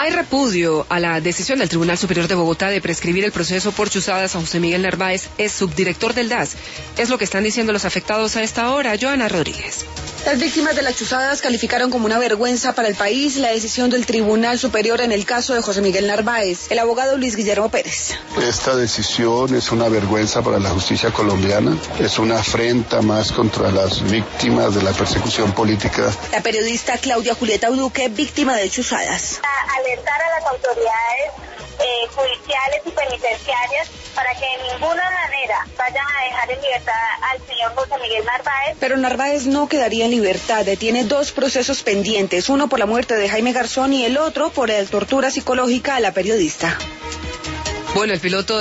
Hay repudio a la decisión del Tribunal Superior de Bogotá de prescribir el proceso por chuzadas a José Miguel Narváez, es subdirector del DAS. Es lo que están diciendo los afectados a esta hora. Joana Rodríguez. Las víctimas de las chuzadas calificaron como una vergüenza para el país la decisión del Tribunal Superior en el caso de José Miguel Narváez. El abogado Luis Guillermo Pérez. Esta decisión es una vergüenza para la justicia colombiana, es una afrenta más contra las víctimas de la persecución política. La periodista Claudia Julieta Uduque, víctima de chuzadas. Alertar a las autoridades judiciales y penitenciarias para que de ninguna manera vayan a dejar en libertad al señor José Miguel Narváez. Pero Narváez no quedaría en libertad, tiene dos procesos pendientes, uno por la muerte de Jaime Garzón y el otro por la tortura psicológica a la periodista. Bueno, el piloto